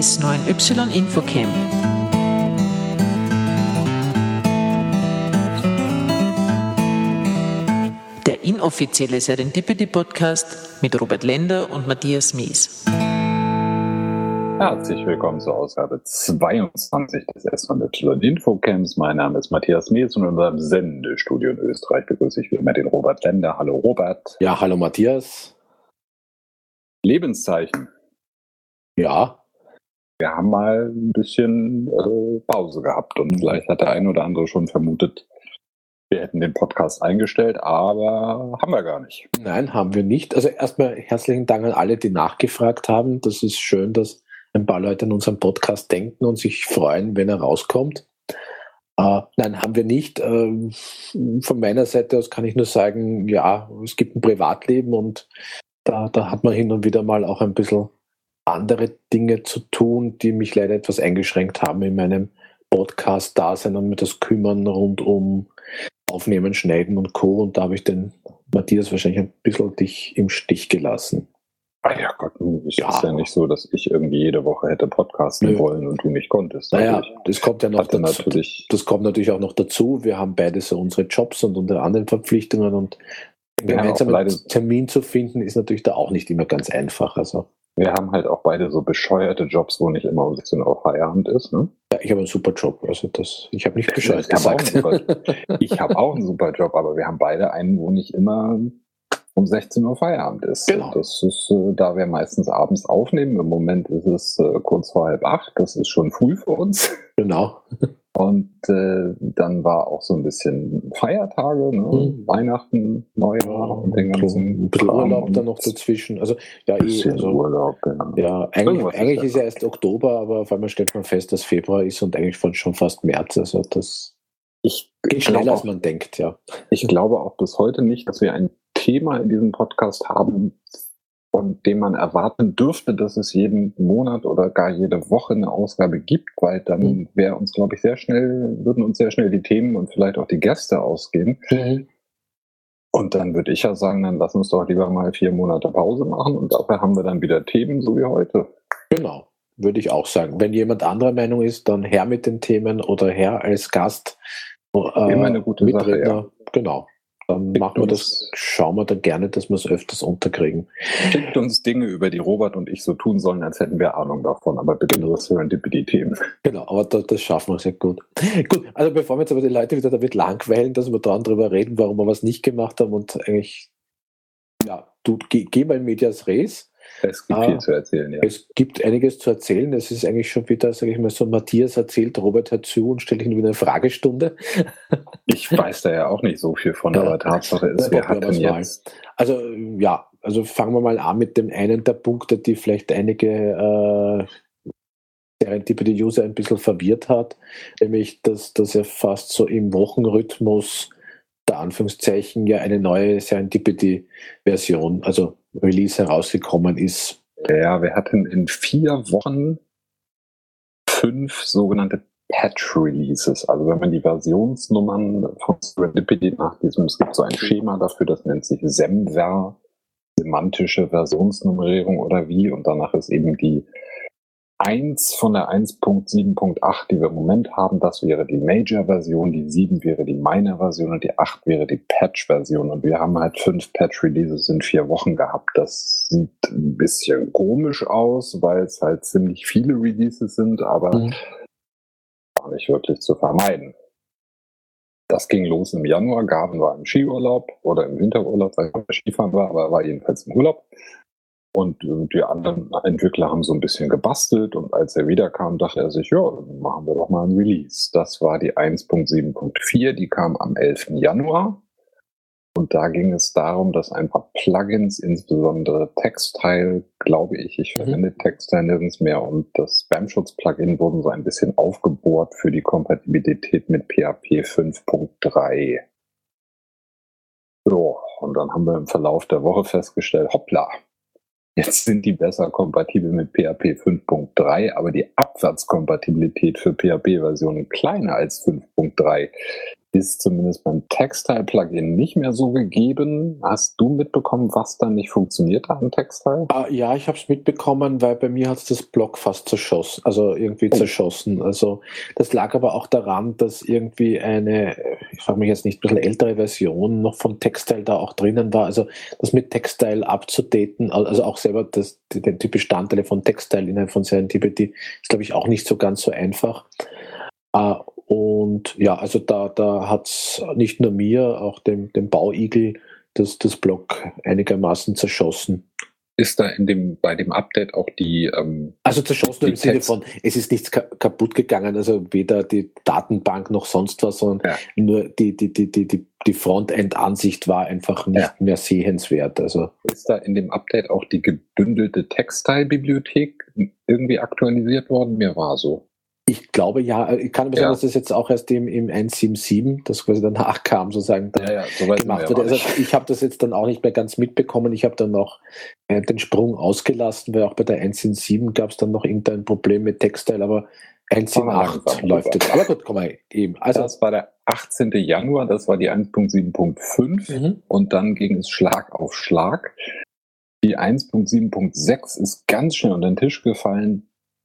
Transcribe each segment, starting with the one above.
S9Y Infocamp. Der inoffizielle Serendipity-Podcast mit Robert Lender und Matthias Mies. Herzlich willkommen zur Ausgabe 22 des S9Y Infocamps. Mein Name ist Matthias Mies und in unserem Sendestudio in Österreich begrüße ich wie immer den Robert Lender. Hallo Robert. Ja, hallo Matthias. Lebenszeichen. Ja. Wir haben mal ein bisschen Pause gehabt und vielleicht hat der eine oder andere schon vermutet, wir hätten den Podcast eingestellt, aber haben wir gar nicht. Nein, haben wir nicht. Also erstmal herzlichen Dank an alle, die nachgefragt haben. Das ist schön, dass ein paar Leute an unseren Podcast denken und sich freuen, wenn er rauskommt. Nein, haben wir nicht. Von meiner Seite aus kann ich nur sagen, ja, es gibt ein Privatleben und da hat man hin und wieder mal auch ein bisschen andere Dinge zu tun, die mich leider etwas eingeschränkt haben in meinem Podcast-Dasein und mir das Kümmern rund um Aufnehmen, Schneiden und Co. Und da habe ich den Matthias wahrscheinlich ein bisschen dich im Stich gelassen. Ah ja Gott, es ist ja nicht so, dass ich irgendwie jede Woche hätte podcasten wollen und du nicht konntest. Naja, das kommt ja noch dazu. Das kommt natürlich auch noch dazu. Wir haben beide so unsere Jobs und unsere anderen Verpflichtungen und einen gemeinsamen Termin zu finden ist natürlich da auch nicht immer ganz einfach. Also wir haben halt auch beide so bescheuerte Jobs, wo nicht immer um 16 Uhr Feierabend ist. Ne? Ja, ich habe einen super Job. Also ich habe nicht bescheuert gesagt. Ich habe auch einen super Job, aber wir haben beide einen, wo nicht immer um 16 Uhr Feierabend ist. Genau. Das ist, da wir meistens abends aufnehmen. Im Moment ist es kurz vor 7:30. Das ist schon früh für uns. Genau. Und dann war auch so ein bisschen Feiertage, ne? Weihnachten, Neujahr und den ganzen Urlaub dann noch dazwischen. Also ja, Urlaub, genau. Ja, eigentlich ist ja erst Oktober, aber auf einmal stellt man fest, dass Februar ist und eigentlich schon fast März. Also das geht schneller, als man denkt, ja. Ich glaube auch bis heute nicht, dass wir ein Thema in diesem Podcast haben, von dem man erwarten dürfte, dass es jeden Monat oder gar jede Woche eine Ausgabe gibt, weil dann würden uns sehr schnell die Themen und vielleicht auch die Gäste ausgehen. Mhm. Und dann würde ich ja sagen, dann lass uns doch lieber mal 4 Monate Pause machen und dafür haben wir dann wieder Themen, so wie heute. Genau, würde ich auch sagen. Wenn jemand anderer Meinung ist, dann her mit den Themen oder her als Gast. Immer eine gute Sache, ja. Genau. Dann machen wir das, schauen wir da gerne, dass wir es öfters unterkriegen. Schickt uns Dinge, über die Robert und ich so tun sollen, als hätten wir Ahnung davon, aber bitte nur Serendipity-Themen. Genau, aber das schaffen wir sehr gut. Gut, also bevor wir jetzt aber die Leute wieder damit langweilen, dass wir dann drüber reden, warum wir was nicht gemacht haben und eigentlich, ja, geh mal in medias res. Es gibt viel zu erzählen, ja. Es gibt einiges zu erzählen. Es ist eigentlich schon wieder, sage ich mal, so Matthias erzählt, Robert hört zu und stellt ihn wieder eine Fragestunde. Ich weiß da ja auch nicht so viel von, aber Tatsache ist, wir hatten jetzt... Also fangen wir mal an mit dem einen der Punkte, die vielleicht einige Serendipity-User ein bisschen verwirrt hat, nämlich, dass er fast so im Wochenrhythmus der Anführungszeichen ja eine neue Serendipity-Version, also Release herausgekommen ist. Ja, wir hatten in 4 Wochen 5 sogenannte Patch-Releases. Also wenn man die Versionsnummern von Serendipity es gibt so ein Schema dafür, das nennt sich SEMVer, semantische Versionsnummerierung oder wie, und danach ist eben die 1 von der 1.7.8, die wir im Moment haben, das wäre die Major-Version, die 7 wäre die Minor-Version und die 8 wäre die Patch-Version. Und wir haben halt 5 Patch-Releases in 4 Wochen gehabt. Das sieht ein bisschen komisch aus, weil es halt ziemlich viele Releases sind, aber gar nicht wirklich zu vermeiden. Das ging los im Januar. Gavin war im Skiurlaub oder im Winterurlaub, weil er Skifahren war, aber er war jedenfalls im Urlaub. Und die anderen Entwickler haben so ein bisschen gebastelt und als er wiederkam, dachte er sich, ja, machen wir doch mal ein Release. Das war die 1.7.4, die kam am 11. Januar. Und da ging es darum, dass ein paar Plugins, insbesondere Textile, glaube ich verwende Textile nirgends mehr, und das Spam-Schutz-Plugin wurden so ein bisschen aufgebohrt für die Kompatibilität mit PHP 5.3. So, und dann haben wir im Verlauf der Woche festgestellt, hoppla, jetzt sind die besser kompatibel mit PHP 5.3, aber die Abwärtskompatibilität für PHP-Versionen kleiner als 5.3, ist zumindest beim Textile-Plugin nicht mehr so gegeben. Hast du mitbekommen, was da nicht funktioniert hat an Textile? Ja, ich habe es mitbekommen, weil bei mir hat es das Blog fast zerschossen, also irgendwie zerschossen. Also das lag aber auch daran, dass irgendwie ich frage mich jetzt nicht, ein bisschen ältere Version noch von Textile da auch drinnen war. Also das mit Textile abzudaten, also auch selber die Bestandteile von Textile innerhalb von Serendipity ist, glaube ich, auch nicht so ganz so einfach. Und ja, also da hat es nicht nur mir, auch dem Bauigel das Blog einigermaßen zerschossen. Ist da bei dem Update auch also zerschossen im Sinne von, es ist nichts kaputt gegangen, also weder die Datenbank noch sonst was, sondern nur die Frontend-Ansicht war einfach nicht mehr sehenswert. Also ist da in dem Update auch die gebündelte Textile-Bibliothek irgendwie aktualisiert worden? Mir war so. Ich glaube ja, ich kann aber sagen, dass das jetzt auch erst im 1.7.7, das quasi danach kam, sozusagen so gemacht wurde. Also ich habe das jetzt dann auch nicht mehr ganz mitbekommen. Ich habe dann noch den Sprung ausgelassen, weil auch bei der 1.7 gab es dann noch irgendein Problem mit Textile, aber 1.8 läuft jetzt. Aber gut, komm mal eben. Also das war der 18. Januar, das war die 1.7.5 und dann ging es Schlag auf Schlag. Die 1.7.6 ist ganz schnell unter den Tisch gefallen.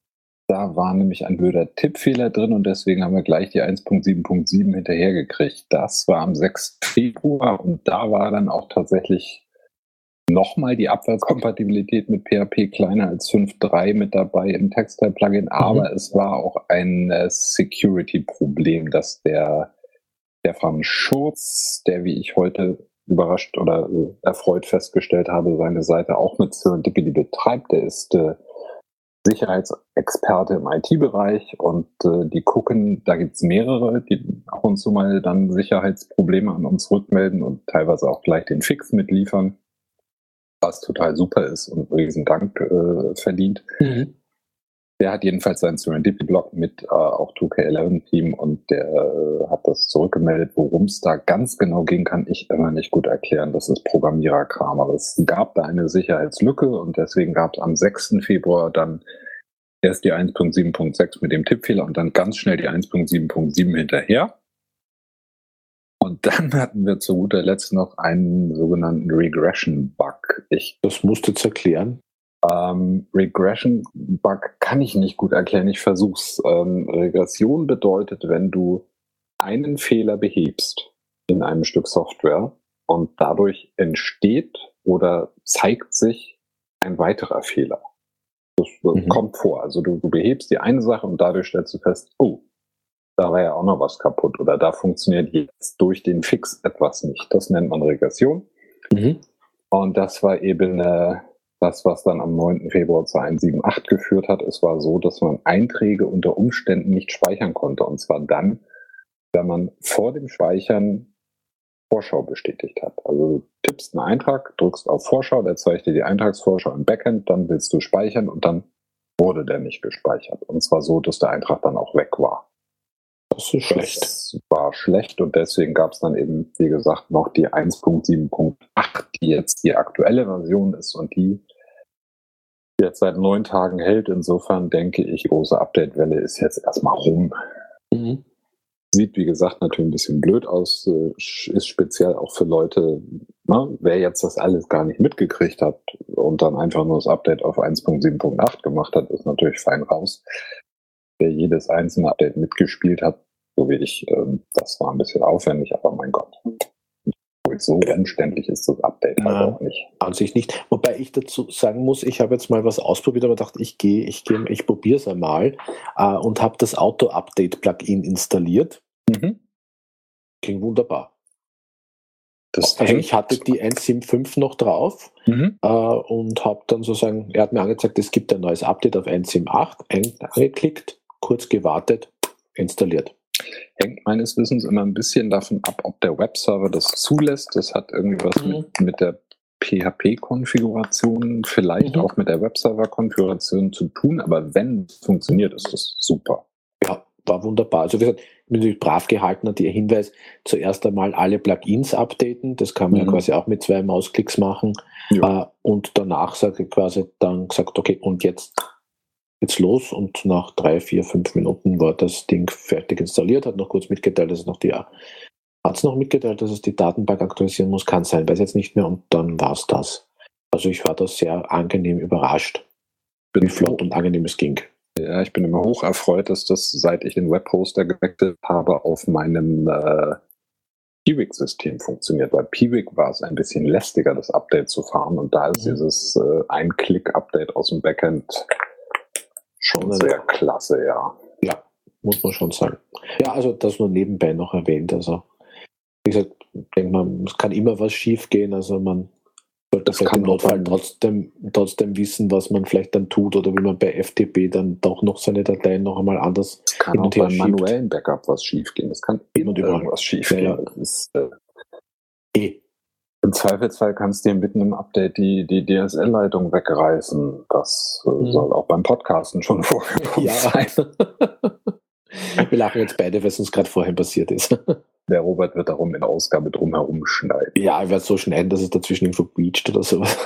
Da war nämlich ein blöder Tippfehler drin und deswegen haben wir gleich die 1.7.7 hinterhergekriegt. Das war am 6. Februar und da war dann auch tatsächlich nochmal die Abwärtskompatibilität mit PHP kleiner als 5.3 mit dabei im Textile-Plugin, aber es war auch ein Security-Problem, dass der Stefan Schurz, der, wie ich heute überrascht oder erfreut festgestellt habe, seine Seite auch mit Serendipity betreibt. Der ist Sicherheitsexperte im IT-Bereich und die gucken, da gibt es mehrere, die ab und zu mal dann Sicherheitsprobleme an uns rückmelden und teilweise auch gleich den Fix mitliefern, was total super ist und riesen Dank verdient. Der hat jedenfalls seinen Serendipity-Blog mit auch 2K11-Team und der hat das zurückgemeldet. Worum es da ganz genau ging, kann ich immer nicht gut erklären. Das ist Programmiererkram. Aber es gab da eine Sicherheitslücke und deswegen gab es am 6. Februar dann erst die 1.7.6 mit dem Tippfehler und dann ganz schnell die 1.7.7 hinterher. Und dann hatten wir zu guter Letzt noch einen sogenannten Regression-Bug. Das musst du jetzt erklären. Regression-Bug kann ich nicht gut erklären, ich versuch's. Regression bedeutet, wenn du einen Fehler behebst in einem Stück Software und dadurch entsteht oder zeigt sich ein weiterer Fehler. Das kommt vor. Also du behebst die eine Sache und dadurch stellst du fest, oh, da war ja auch noch was kaputt oder da funktioniert jetzt durch den Fix etwas nicht. Das nennt man Regression. Und das war eben das, was dann am 9. Februar zu 1.7.8 geführt hat. Es war so, dass man Einträge unter Umständen nicht speichern konnte. Und zwar dann, wenn man vor dem Speichern Vorschau bestätigt hat. Also du tippst einen Eintrag, drückst auf Vorschau, der zeigt dir die Eintragsvorschau im Backend, dann willst du speichern und dann wurde der nicht gespeichert. Und zwar so, dass der Eintrag dann auch weg war. Das ist schlecht. Das war schlecht und deswegen gab es dann eben, wie gesagt, noch die 1.7.8, die jetzt die aktuelle Version ist und die jetzt seit 9 Tagen hält. Insofern denke ich, die große Update-Welle ist jetzt erstmal rum. Sieht, wie gesagt, natürlich ein bisschen blöd aus, ist speziell auch für Leute, wer jetzt das alles gar nicht mitgekriegt hat und dann einfach nur das Update auf 1.7.8 gemacht hat, ist natürlich fein raus. Wer jedes einzelne Update mitgespielt hat, so wie ich, das war ein bisschen aufwendig, aber mein Gott. So umständlich ist das Update halt auch nicht. An sich nicht. Wobei ich dazu sagen muss, ich habe jetzt mal was ausprobiert, aber dachte, ich probiere es einmal und habe das Auto-Update-Plugin installiert. Ging wunderbar. Ich hatte die 1.7.5 noch drauf und habe dann sozusagen, er hat mir angezeigt, es gibt ein neues Update auf 1.7.8, angeklickt, kurz gewartet, installiert. Hängt meines Wissens immer ein bisschen davon ab, ob der Webserver das zulässt. Das hat irgendwas mit der PHP-Konfiguration, vielleicht auch mit der Webserver-Konfiguration zu tun, aber wenn es funktioniert, ist das super. Ja, war wunderbar. Also wie gesagt, ich bin natürlich brav gehalten, hat der Hinweis, zuerst einmal alle Plugins updaten, das kann man ja quasi auch mit 2 Mausklicks machen und danach sage ich quasi dann gesagt, okay, und jetzt los und nach 3, 4, 5 Minuten war das Ding fertig installiert, hat noch kurz mitgeteilt, dass es noch die hat es noch mitgeteilt, dass es die Datenbank aktualisieren muss, kann sein, weiß jetzt nicht mehr und dann war es das. Also ich war da sehr angenehm überrascht, wie flott und angenehm es ging. Ja, ich bin immer hoch erfreut, dass das, seit ich den Webhoster gewechselt habe, auf meinem Piwik-System funktioniert. Bei Piwik war es ein bisschen lästiger, das Update zu fahren und da ist dieses Ein-Klick-Update aus dem Backend schon sehr klasse, ja. Ja, muss man schon sagen. Ja, also das nur nebenbei noch erwähnt. Also wie gesagt, ich denke mal, es kann immer was schief gehen, also man sollte vielleicht im Notfall trotzdem wissen, was man vielleicht dann tut oder wie man bei FTP dann doch noch seine Dateien noch einmal anders es kann auch beim manuellen Backup was schief gehen. Es kann immer irgendwas schief gehen. Ja. Das ist, im Zweifelsfall kannst du dir mitten im Update die DSL-Leitung wegreißen. Das soll auch beim Podcasten schon vorgekommen sein. Wir lachen jetzt beide, weil es uns gerade vorhin passiert ist. Der Robert wird darum in der Ausgabe drumherum schneiden. Ja, ich werde so schneiden, dass es dazwischen irgendwo quietscht oder sowas.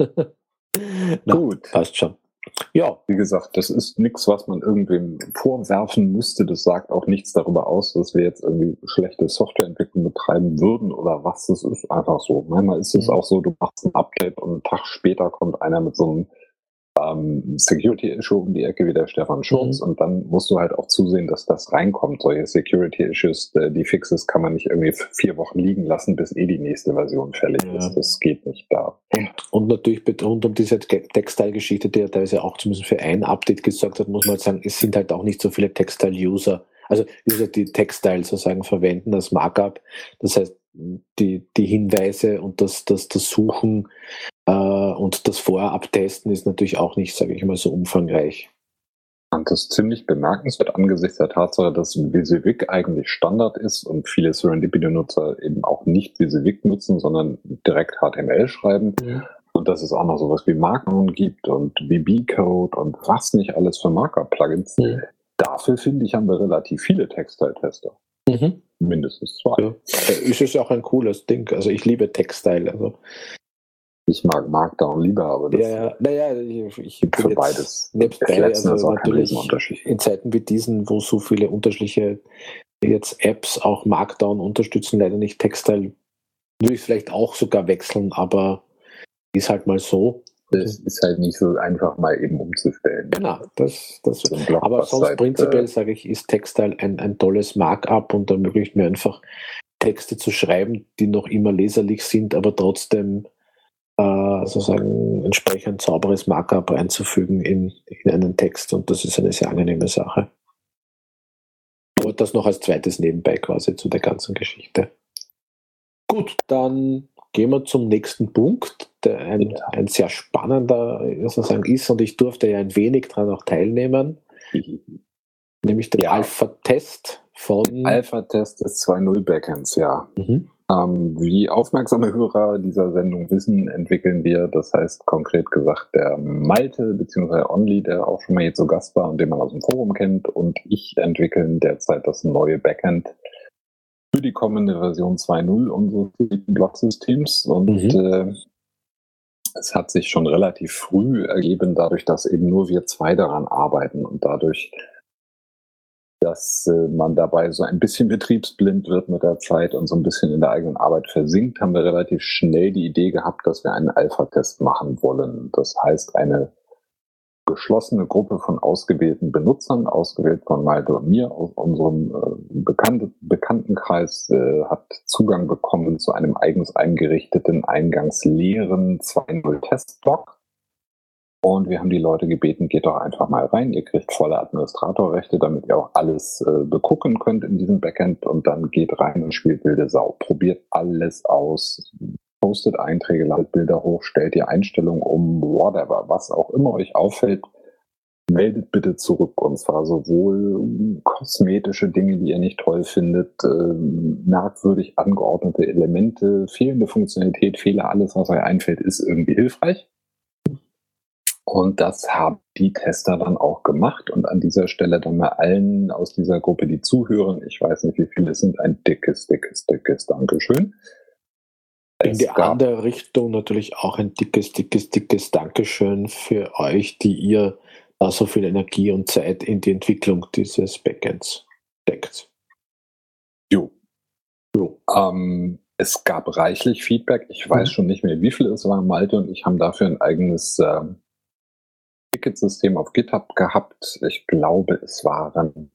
Gut. Passt schon. Ja. Wie gesagt, das ist nichts, was man irgendwem vorwerfen müsste. Das sagt auch nichts darüber aus, dass wir jetzt irgendwie schlechte Softwareentwicklung betreiben würden oder was. Das ist einfach so. Manchmal ist es auch so, du machst ein Update und einen Tag später kommt einer mit so einem Security-Issue um die Ecke wie der Stefan Schurz und dann musst du halt auch zusehen, dass das reinkommt. Solche Security-Issues, die Fixes kann man nicht irgendwie 4 Wochen liegen lassen, bis die nächste Version fällig ist. Das geht nicht da. Und natürlich rund um diese Textile-Geschichte, die ja teilweise auch zumindest für ein Update gesorgt hat, muss man halt sagen, es sind halt auch nicht so viele Textile-User, also User, die Textile sozusagen verwenden als Markup. Das heißt, die Hinweise und das Suchen und das Vorabtesten ist natürlich auch nicht, sage ich mal, so umfangreich. Und das ist ziemlich bemerkenswert angesichts der Tatsache, dass WYSIWYG eigentlich Standard ist und viele Serendipity-Nutzer eben auch nicht WYSIWYG nutzen, sondern direkt HTML schreiben. Ja. Und dass es auch noch sowas wie Markdown gibt und VB-Code und was nicht alles für Markup-Plugins. Ja. Dafür, finde ich, haben wir relativ viele Textile-Tester. Mindestens 2. Ja. Ist es auch ein cooles Ding. Also ich liebe Textile. Also ich mag Markdown lieber, aber das ich bin für beides. Nebst bei, also natürlich in Zeiten wie diesen, wo so viele unterschiedliche jetzt Apps auch Markdown unterstützen, leider nicht Textile, würde ich vielleicht auch sogar wechseln, aber ist halt mal so. Das ist halt nicht so einfach mal eben umzustellen. Genau, aber sonst prinzipiell sage ich, ist Textile ein tolles Markup und ermöglicht mir einfach Texte zu schreiben, die noch immer leserlich sind, aber trotzdem sozusagen entsprechend sauberes Markup einzufügen in einen Text und das ist eine sehr angenehme Sache. Aber das noch als zweites nebenbei quasi zu der ganzen Geschichte. Gut, dann gehen wir zum nächsten Punkt, der ein sehr spannender sozusagen ist und ich durfte ja ein wenig daran auch teilnehmen, nämlich den Alpha-Test von... Alpha-Test des 2.0 Backends, ja. Wie aufmerksame Hörer dieser Sendung wissen, entwickeln wir, das heißt konkret gesagt der Malte bzw. Only, der auch schon mal hier zu Gast war und den man aus dem Forum kennt, und ich entwickeln derzeit das neue Backend für die kommende Version 2.0 unseres Blog-Systems und es hat sich schon relativ früh ergeben, dadurch, dass eben nur wir 2 daran arbeiten und dadurch, dass man dabei so ein bisschen betriebsblind wird mit der Zeit und so ein bisschen in der eigenen Arbeit versinkt, haben wir relativ schnell die Idee gehabt, dass wir einen Alpha-Test machen wollen. Das heißt, eine geschlossene Gruppe von ausgewählten Benutzern, ausgewählt von Malte und mir aus unserem Bekanntenkreis, hat Zugang bekommen zu einem eigens eingerichteten, eingangsleeren 2.0 Testblog. Und wir haben die Leute gebeten, geht doch einfach mal rein. Ihr kriegt volle Administratorrechte, damit ihr auch alles begucken könnt in diesem Backend. Und dann geht rein und spielt wilde Sau. Probiert alles aus. Postet Einträge, ladet Bilder hoch, stellt die Einstellungen um, whatever. Was auch immer euch auffällt, meldet bitte zurück. Und zwar sowohl kosmetische Dinge, die ihr nicht toll findet, merkwürdig angeordnete Elemente, fehlende Funktionalität, Fehler, alles, was euch einfällt, ist irgendwie hilfreich. Und das haben die Tester dann auch gemacht. Und an dieser Stelle dann mal allen aus dieser Gruppe, die zuhören, ich weiß nicht, wie viele es sind, ein dickes Dankeschön. In die andere Richtung natürlich auch ein dickes Dankeschön für euch, die ihr da so viel Energie und Zeit in die Entwicklung dieses Backends steckt. Jo. Jo. Es gab reichlich Feedback. Ich weiß schon nicht mehr, wie viel es war. Malte und ich haben dafür ein eigenes Ticketsystem auf GitHub gehabt. Ich glaube, es waren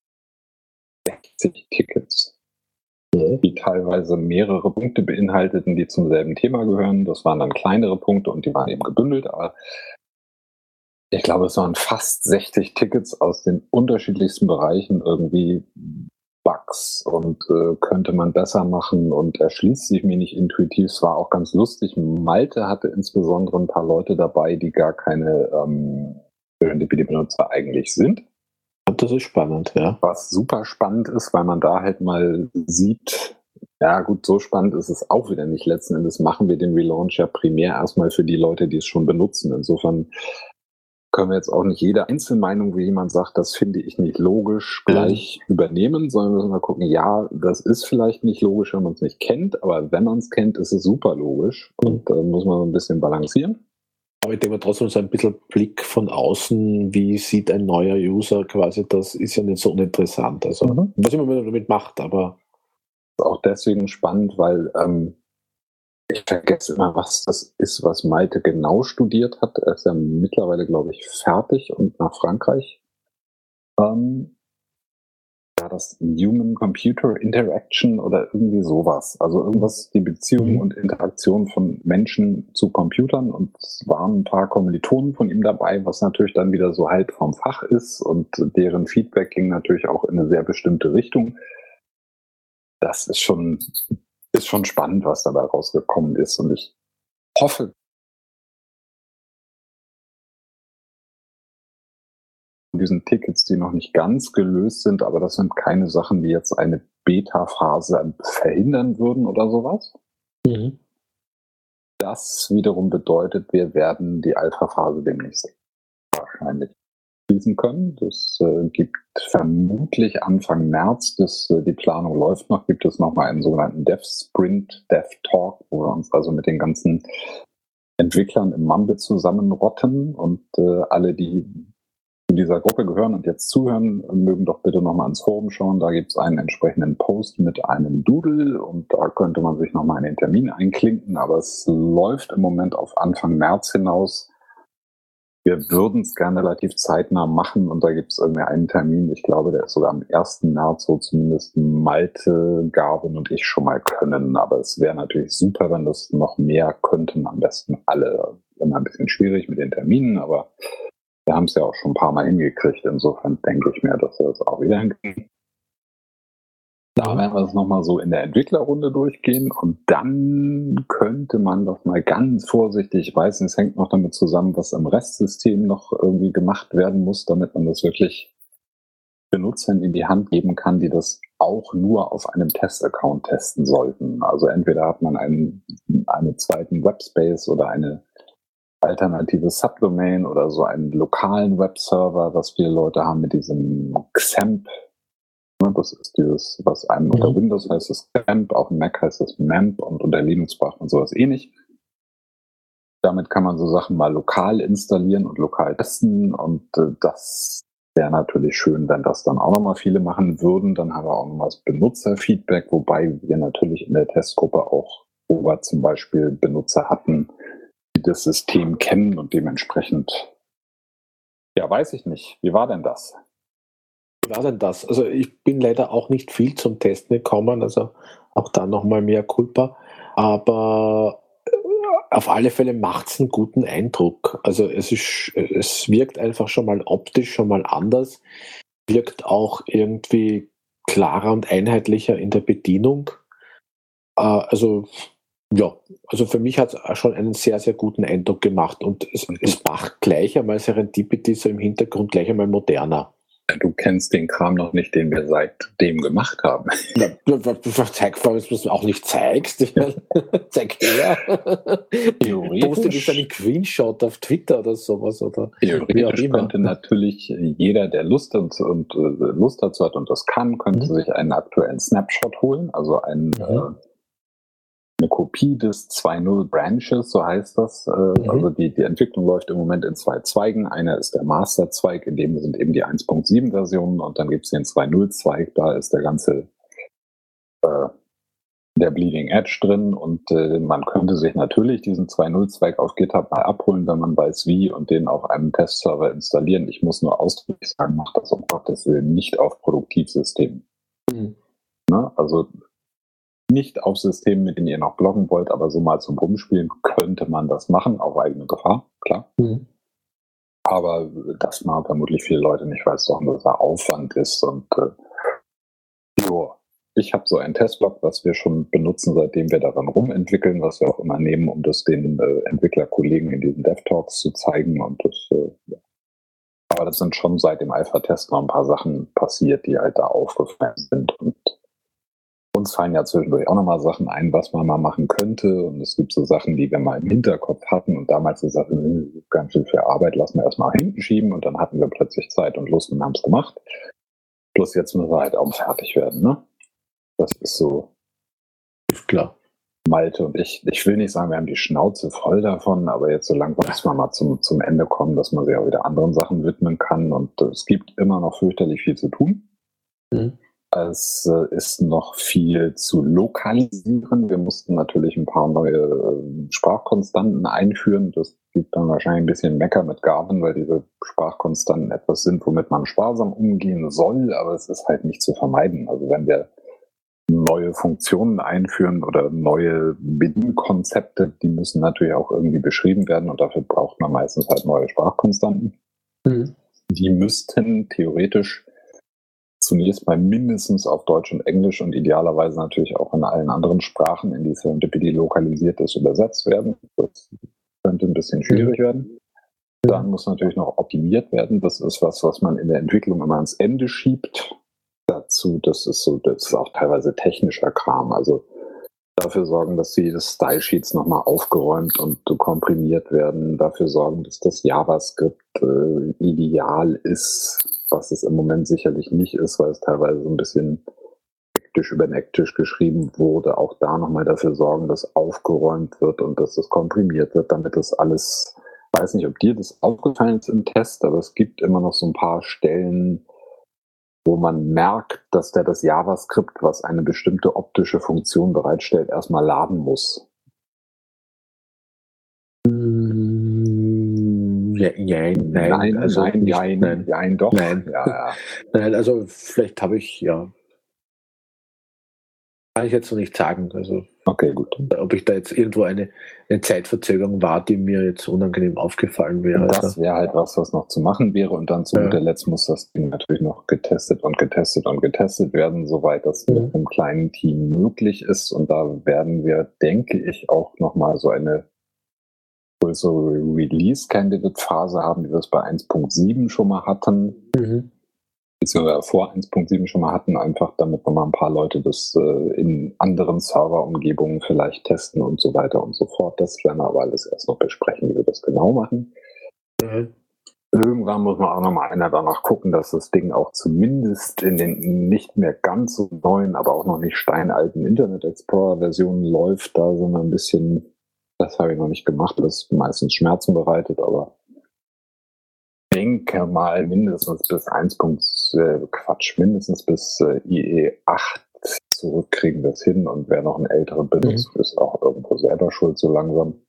60 Tickets, die teilweise mehrere Punkte beinhalteten, die zum selben Thema gehören. Das waren dann kleinere Punkte und die waren eben gebündelt. Aber ich glaube, es waren fast 60 Tickets aus den unterschiedlichsten Bereichen, irgendwie Bugs und könnte man besser machen und erschließt sich mir nicht intuitiv. Es war auch ganz lustig. Malte hatte insbesondere ein paar Leute dabei, die gar keine Serendipity-Benutzer eigentlich sind. Das ist spannend, ja. Was super spannend ist, weil man da halt mal sieht, ja gut, so spannend ist es auch wieder nicht. Letzten Endes machen wir den Relaunch ja primär erstmal für die Leute, die es schon benutzen. Insofern können wir jetzt auch nicht jede Einzelmeinung, wie jemand sagt, das finde ich nicht logisch, gleich übernehmen, sondern müssen wir gucken, ja, das ist vielleicht nicht logisch, wenn man es nicht kennt, aber wenn man es kennt, ist es super logisch und muss man so ein bisschen balancieren. Aber ich denke mal trotzdem so ein bisschen Blick von außen, wie sieht ein neuer User quasi, das ist ja nicht so uninteressant. Also, was immer man damit macht, aber. Auch deswegen spannend, weil ich vergesse immer, was das ist, was Malte genau studiert hat. Er ist ja mittlerweile, glaube ich, fertig und nach Frankreich. Ja, das Human-Computer Interaction oder irgendwie sowas. Also irgendwas, die Beziehung und Interaktion von Menschen zu Computern. Und es waren ein paar Kommilitonen von ihm dabei, was natürlich dann wieder so halb vom Fach ist. Und deren Feedback ging natürlich auch in eine sehr bestimmte Richtung. Das ist schon spannend, was dabei rausgekommen ist. Und ich hoffe, diesen Tickets, die noch nicht ganz gelöst sind, aber das sind keine Sachen, die jetzt eine Beta-Phase verhindern würden oder sowas. Das wiederum bedeutet, wir werden die Alpha-Phase demnächst wahrscheinlich schließen können. Das gibt vermutlich Anfang März, die Planung läuft noch, gibt es nochmal einen sogenannten Dev-Sprint, Dev-Talk, wo wir uns also mit den ganzen Entwicklern im Mumble zusammenrotten und alle, die zu dieser Gruppe gehören und jetzt zuhören, mögen doch bitte nochmal ins Forum schauen. Da gibt es einen entsprechenden Post mit einem Doodle und da könnte man sich nochmal in den Termin einklinken, aber es läuft im Moment auf Anfang März hinaus. Wir würden es gerne relativ zeitnah machen und da gibt es irgendwie einen Termin, ich glaube, der ist sogar am 1. März, wo zumindest Malte, Garvin und ich schon mal können, aber es wäre natürlich super, wenn das noch mehr könnten, am besten alle. Immer ein bisschen schwierig mit den Terminen, aber wir haben es ja auch schon ein paar Mal hingekriegt, insofern denke ich mir, dass wir das auch wieder hinkriegen. Da werden wir es nochmal so in der Entwicklerrunde durchgehen und dann könnte man doch mal ganz vorsichtig, ich weiß, es hängt noch damit zusammen, was im Restsystem noch irgendwie gemacht werden muss, damit man das wirklich Benutzern in die Hand geben kann, die das auch nur auf einem Test-Account testen sollten. Also entweder hat man einen zweiten Webspace oder eine alternative Subdomain oder so einen lokalen Webserver, was viele Leute haben mit diesem XAMPP. Das ist dieses, was einem unter Windows heißt, das XAMPP, auf dem Mac heißt das MAMP und unter Linux braucht man sowas ähnlich. Damit kann man so Sachen mal lokal installieren und lokal testen und das wäre natürlich schön, wenn das dann auch nochmal viele machen würden. Dann haben wir auch nochmal das Benutzerfeedback, wobei wir natürlich in der Testgruppe auch, wo wir zum Beispiel Benutzer hatten, die das System kennen und dementsprechend, ja, weiß ich nicht. Wie war denn das? Wie war denn das? Also ich bin leider auch nicht viel zum Testen gekommen, also auch da nochmal mehr Culpa, aber auf alle Fälle macht es einen guten Eindruck. Also es wirkt einfach schon mal optisch schon mal anders, wirkt auch irgendwie klarer und einheitlicher in der Bedienung. Also für mich hat es schon einen sehr, sehr guten Eindruck gemacht und es macht gleich einmal Serendipity so im Hintergrund gleich einmal moderner. Du kennst den Kram noch nicht, den wir seitdem gemacht haben. Zeig vor, dass du es auch nicht zeigst. Zeig her. Poste dich einen Screenshot auf Twitter oder sowas. Oder theoretisch könnte natürlich jeder, der Lust dazu hat und das kann, könnte sich einen aktuellen Snapshot holen, also eine Kopie des 2.0 Branches, so heißt das. Also die Entwicklung läuft im Moment in 2 Zweigen. Einer ist der Master-Zweig, in dem sind eben die 1.7 Versionen und dann gibt es den 2.0 Zweig, da ist der ganze der Bleeding Edge drin und man könnte sich natürlich diesen 2.0-Zweig auf GitHub mal abholen, wenn man weiß wie, und den auf einem Testserver installieren. Ich muss nur ausdrücklich sagen, macht das um Gottes Willen nicht auf Produktivsystemen. Ne? Also nicht auf Systemen, mit denen ihr noch bloggen wollt, aber so mal zum Rumspielen könnte man das machen, auf eigene Gefahr, klar. Aber das machen vermutlich viele Leute nicht, weil es doch ein gewisser Aufwand ist. Und ich habe so ein Testblog, was wir schon benutzen, seitdem wir daran rumentwickeln, was wir auch immer nehmen, um das den Entwicklerkollegen in diesen DevTalks zu zeigen. Und aber das sind schon seit dem Alpha-Test noch ein paar Sachen passiert, die halt da aufgefallen sind. Und uns fallen ja zwischendurch auch nochmal Sachen ein, was man mal machen könnte. Und es gibt so Sachen, die wir mal im Hinterkopf hatten und damals gesagt, ganz schön viel Arbeit, lassen wir erstmal hinten schieben. Und dann hatten wir plötzlich Zeit und Lust und haben es gemacht. Plus jetzt müssen wir halt auch fertig werden, ne? Das ist so. Ist klar. Malte und ich will nicht sagen, wir haben die Schnauze voll davon, aber jetzt so langsam muss man mal zum Ende kommen, dass man sich auch wieder anderen Sachen widmen kann. Und es gibt immer noch fürchterlich viel zu tun. Es ist noch viel zu lokalisieren. Wir mussten natürlich ein paar neue Sprachkonstanten einführen. Das gibt dann wahrscheinlich ein bisschen Mecker mit Garmin, weil diese Sprachkonstanten etwas sind, womit man sparsam umgehen soll, aber es ist halt nicht zu vermeiden. Also wenn wir neue Funktionen einführen oder neue Bedienkonzepte, die müssen natürlich auch irgendwie beschrieben werden und dafür braucht man meistens halt neue Sprachkonstanten. Die müssten theoretisch zunächst mal mindestens auf Deutsch und Englisch und idealerweise natürlich auch in allen anderen Sprachen, in die Serendipity lokalisiert ist, übersetzt werden. Das könnte ein bisschen schwierig werden. Dann muss natürlich noch optimiert werden. Das ist was man in der Entwicklung immer ans Ende schiebt. Dazu, das ist auch teilweise technischer Kram. Also dafür sorgen, dass die Style-Sheets nochmal aufgeräumt und komprimiert werden. Dafür sorgen, dass das JavaScript ideal ist, was es im Moment sicherlich nicht ist, weil es teilweise so ein bisschen hektisch über den Ecktisch geschrieben wurde. Auch da nochmal dafür sorgen, dass aufgeräumt wird und dass das komprimiert wird, damit das alles, ich weiß nicht, ob dir das aufgefallen ist im Test, aber es gibt immer noch so ein paar Stellen, wo man merkt, dass der das JavaScript, was eine bestimmte optische Funktion bereitstellt, erstmal laden muss. Nein, doch. Nein. Ja. Nein, also vielleicht habe ich, kann ich jetzt noch nicht sagen. Also, okay, gut. Ob ich da jetzt irgendwo eine Zeitverzögerung war, die mir jetzt unangenehm aufgefallen wäre. Das wäre halt was noch zu machen wäre und dann zu guter Letzt muss das Ding natürlich noch getestet werden, soweit das mit einem kleinen Team möglich ist. Und da werden wir, denke ich, auch nochmal so eine größere Release-Candidate-Phase haben, wie wir es bei 1.7 schon mal hatten. Beziehungsweise vor 1.7 schon mal hatten, einfach damit noch mal ein paar Leute das in anderen Serverumgebungen vielleicht testen und so weiter und so fort. Das werden wir aber alles erst noch besprechen, wie wir das genau machen. Irgendwann muss man auch noch mal danach gucken, dass das Ding auch zumindest in den nicht mehr ganz so neuen, aber auch noch nicht steinalten Internet Explorer-Versionen läuft. Da sind wir ein bisschen, das habe ich noch nicht gemacht, das ist meistens Schmerzen bereitet, aber ich denke mal mindestens bis mindestens bis IE 8 zurückkriegen wir es hin und wer noch einen älteren benutzt, ist auch irgendwo selber schuld so langsam.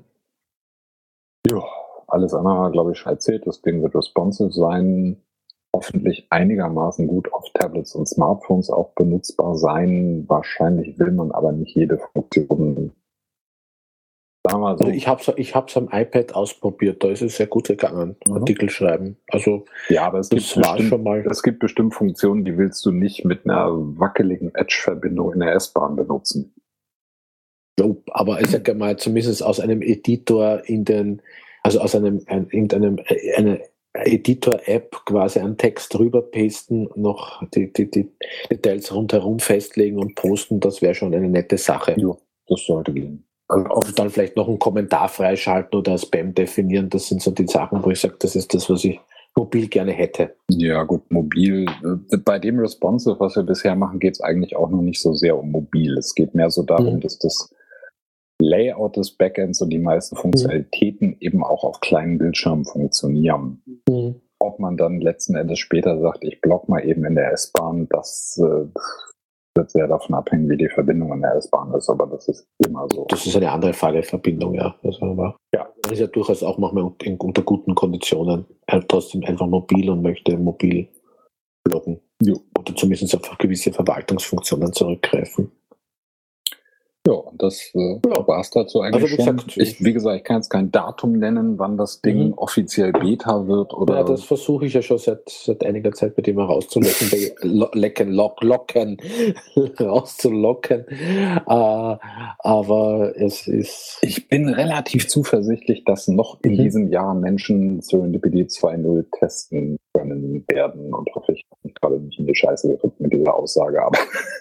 Ja, alles andere, glaube ich, schon erzählt. Das Ding wird responsive sein, hoffentlich einigermaßen gut auf Tablets und Smartphones auch benutzbar sein. Wahrscheinlich will man aber nicht jede Funktion. Sagen wir so. Also ich hab's am iPad ausprobiert, da ist es sehr gut gegangen, Artikel schreiben. Also ja, aber es gibt bestimmt Funktionen, die willst du nicht mit einer wackeligen Edge-Verbindung in der S-Bahn benutzen. Aber ich sage mal, zumindest aus einem Editor aus irgendeinem Editor-App quasi einen Text drüber pasten, noch die Details rundherum festlegen und posten, das wäre schon eine nette Sache. Ja, das sollte gehen. Also dann vielleicht noch einen Kommentar freischalten oder Spam definieren, das sind so die Sachen, wo ich sage, das ist das, was ich mobil gerne hätte. Ja gut, mobil. Bei dem Responsive, was wir bisher machen, geht es eigentlich auch noch nicht so sehr um mobil. Es geht mehr so darum, dass das Layout des Backends und die meisten Funktionalitäten eben auch auf kleinen Bildschirmen funktionieren. Ob man dann letzten Endes später sagt, ich block mal eben in der S-Bahn, das wird sehr davon abhängen, wie die Verbindung in der S-Bahn ist, aber das ist immer so. Das ist eine andere Fahrgeldverbindung, ja. Also, aber Ja. man ist ja durchaus auch manchmal unter guten Konditionen trotzdem einfach mobil und möchte mobil bloggen. Jo. Oder zumindest auf gewisse Verwaltungsfunktionen zurückgreifen. Ja, und das war es dazu eigentlich Also, wie schon. gesagt, Wie gesagt, ich kann jetzt kein Datum nennen, wann das Ding offiziell Beta wird. Oder ja, das versuche ich ja schon seit einiger Zeit bei dem rauszulocken, rauszulocken. Aber es ist... Ich bin relativ zuversichtlich, dass noch in diesem Jahr Menschen Serendipity 2.0 testen können werden. Und hoffe, ich habe mich gerade nicht in die Scheiße gerückt mit dieser Aussage, aber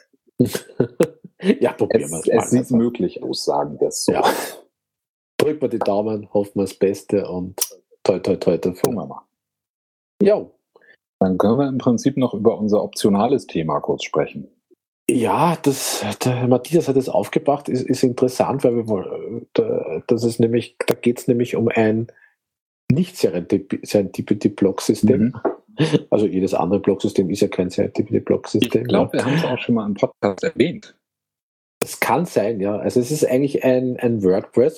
ja, probieren wir es mal. Es sieht möglich aus, sagen wir es so. Ja. Drücken wir die Daumen, hoffen wir das Beste und toi toi toi dafür. Gucken wir mal. Ja. Dann können wir im Prinzip noch über unser optionales Thema kurz sprechen. Ja, der Matthias hat es aufgebracht, ist interessant, weil da geht es nämlich um ein nicht-Serendipity-Blocksystem. Also jedes andere Blocksystem ist ja kein Serendipity-Blocksystem. Ich glaube, wir haben es auch schon mal im Podcast erwähnt. Es kann sein, ja. Also es ist eigentlich ein WordPress,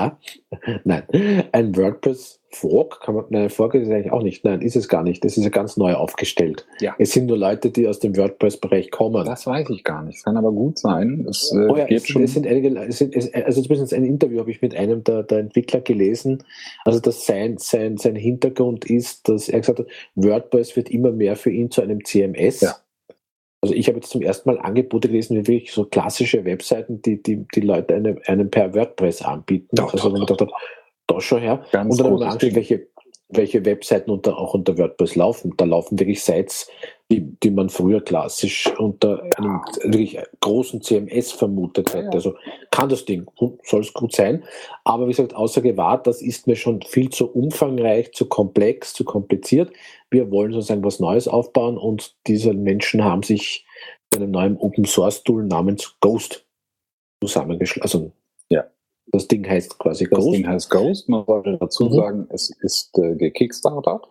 ein WordPress-Fork, Fork ist es eigentlich auch nicht. Nein, ist es gar nicht. Das ist ja ganz neu aufgestellt. Ja. Es sind nur Leute, die aus dem WordPress-Bereich kommen. Das weiß ich gar nicht. Es kann aber gut sein. Es sind einige, also zumindest ein Interview habe ich mit einem der Entwickler gelesen. Also dass sein Hintergrund ist, dass er gesagt hat, WordPress wird immer mehr für ihn zu einem CMS. Ja. Also ich habe jetzt zum ersten Mal Angebote gelesen, wie wirklich so klassische Webseiten, die Leute einem per WordPress anbieten. Also wenn man dachte, da schon her. Ganz und dann haben wir angeschaut, welche Webseiten auch unter WordPress laufen. Da laufen wirklich Sites, die man früher klassisch unter einem wirklich großen CMS vermutet hätte. Also kann das Ding, soll es gut sein. Aber wie gesagt, außer gewahrt, das ist mir schon viel zu umfangreich, zu komplex, zu kompliziert. Wir wollen sozusagen was Neues aufbauen und diese Menschen haben sich mit einem neuen Open-Source-Tool namens Ghost zusammengeschlossen. Also, das Ding heißt quasi Ghost. Das Ding heißt Ghost. Man sollte dazu sagen, es ist gekickstartet.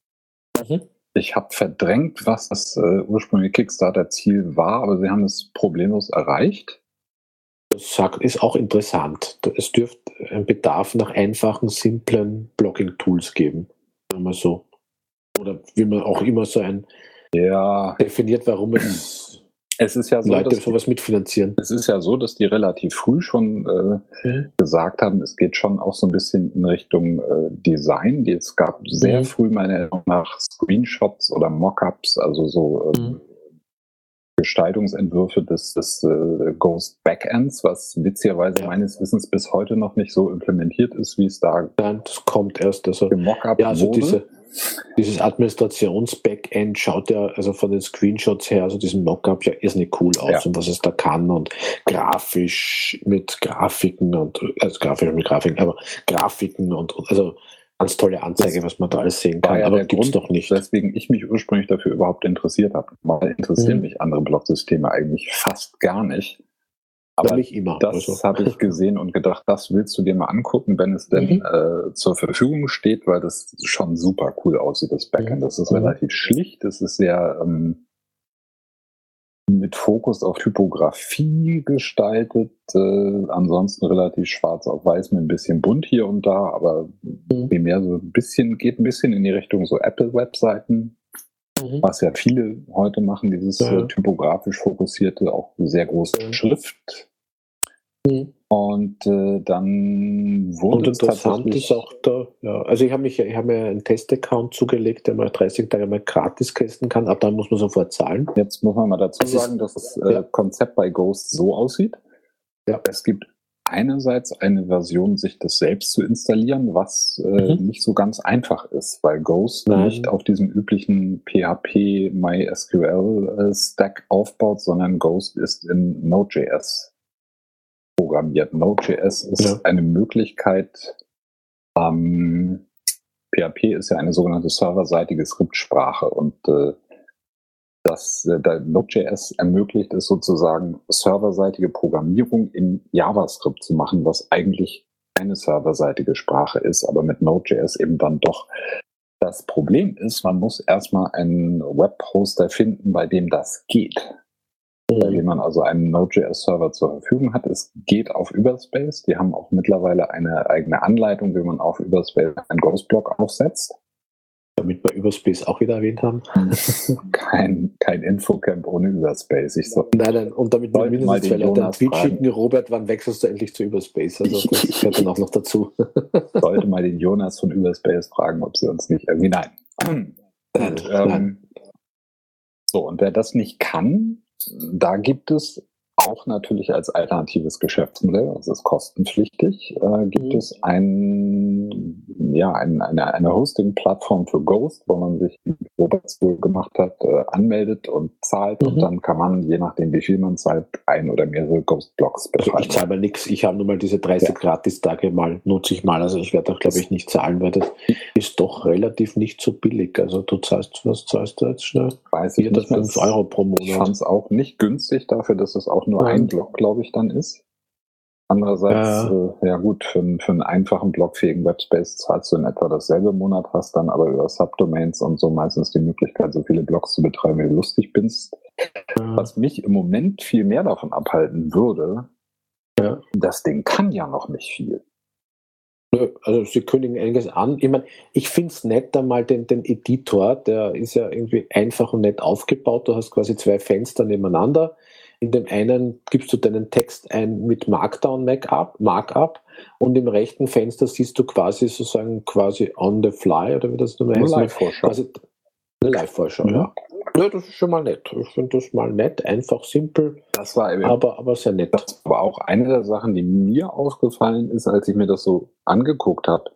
Ich habe verdrängt, was das ursprüngliche Kickstarter-Ziel war, aber sie haben es problemlos erreicht. Das ist auch interessant. Es dürfte einen Bedarf nach einfachen, simplen Blogging-Tools geben. Wenn man so. Oder wie man auch immer so definiert, warum es ist ja so, Leute sowas mitfinanzieren. Es ist ja so, dass die relativ früh schon gesagt haben, es geht schon auch so ein bisschen in Richtung Design. Es gab sehr früh meiner Erinnerung nach Screenshots oder Mockups, also so Gestaltungsentwürfe des Ghost Backends, was witzigerweise meines Wissens bis heute noch nicht so implementiert ist, wie es da das kommt erst gemockupt wurde. Dieses Administrations-Backend schaut ja also von den Screenshots her, also diesen Mockup ja irrsinnig cool aus und was es da kann und grafisch mit Grafiken und aber Grafiken und also ganz tolle Anzeige, was man da alles sehen kann, aber gibt es doch nicht. Weswegen ich mich ursprünglich dafür überhaupt interessiert habe. Weil interessieren mich andere Blogsysteme eigentlich fast gar nicht. Aber das habe ich gesehen und gedacht, das willst du dir mal angucken, wenn es denn zur Verfügung steht, weil das schon super cool aussieht, das Backend. Das ist relativ schlicht, es ist sehr mit Fokus auf Typografie gestaltet, ansonsten relativ schwarz auf weiß mit ein bisschen bunt hier und da, aber primär so geht ein bisschen in die Richtung so Apple-Webseiten, was ja viele heute machen, dieses typografisch fokussierte, auch sehr große Schrift. Und dann wurde es tatsächlich... ist auch da, also ich habe mir einen Testaccount zugelegt, der mal 30 Tage mal gratis testen kann, aber dann muss man sofort zahlen. Jetzt muss man mal dazu sagen, dass das Konzept bei Ghost so aussieht. Ja. Es gibt einerseits eine Version, sich das selbst zu installieren, was nicht so ganz einfach ist, weil Ghost nicht auf diesem üblichen PHP MySQL Stack aufbaut, sondern Ghost ist in Node.js programmiert. Node.js ist eine Möglichkeit, PHP ist ja eine sogenannte serverseitige Skriptsprache und Node.js ermöglicht es sozusagen, serverseitige Programmierung in JavaScript zu machen, was eigentlich eine serverseitige Sprache ist, aber mit Node.js eben dann doch. Das Problem ist, man muss erstmal einen Webhoster finden, bei dem das geht. bei dem man also einen Node.js-Server zur Verfügung hat. Es geht auf Überspace. Die haben auch mittlerweile eine eigene Anleitung, wie man auf Überspace einen Ghost-Block aufsetzt. Damit wir Überspace auch wieder erwähnt haben. Kein Infocamp ohne Überspace. Nein, und damit wir mindestens 2 Leute einen Tweet schicken, Robert, wann wechselst du endlich zu Überspace? Also das gehört dann auch noch dazu. Sollte mal den Jonas von Überspace fragen, ob sie uns nicht irgendwie... Nein. Nein. So, und wer das nicht kann, da gibt es auch natürlich als alternatives Geschäftsmodell, das ist kostenpflichtig, gibt es eine Hosting-Plattform für Ghost, wo man sich, wie Robert wohl gemacht hat, anmeldet und zahlt und dann kann man, je nachdem wie viel man zahlt, ein oder mehrere Ghost-Blocks betreiben. Also ich zahle mal nichts, ich habe nur mal diese 30 Gratis-Tage nutze ich mal, also ich werde auch, glaube ich, nicht zahlen, weil das ist doch relativ nicht so billig. Also du zahlst du jetzt schnell? Weiß ich nicht, 5 Euro pro Monat. Ich fand es auch nicht günstig dafür, dass es auch nur ein Block, glaube ich, dann ist. Andererseits, gut, für einen einfachen blockfähigen Webspace zahlst du in etwa dasselbe im Monat, hast dann aber über Subdomains und so meistens die Möglichkeit, so viele Blocks zu betreiben, wie du lustig bist. Was mich im Moment viel mehr davon abhalten würde, das Ding kann ja noch nicht viel. Also sie kündigen einiges an. Ich meine, ich finde es nett, da mal den Editor, der ist ja irgendwie einfach und nett aufgebaut. Du hast quasi 2 Fenster nebeneinander. In dem einen gibst du deinen Text ein mit Markdown Markup und im rechten Fenster siehst du quasi on the fly, oder wie das nochmal heißt. Live-Vorschau. Quasi eine Live-Vorschau, ja. Ja, das ist schon mal nett. Ich finde das mal nett, einfach, simpel, das war eben, aber sehr nett. Das war auch eine der Sachen, die mir aufgefallen ist, als ich mir das so angeguckt habe.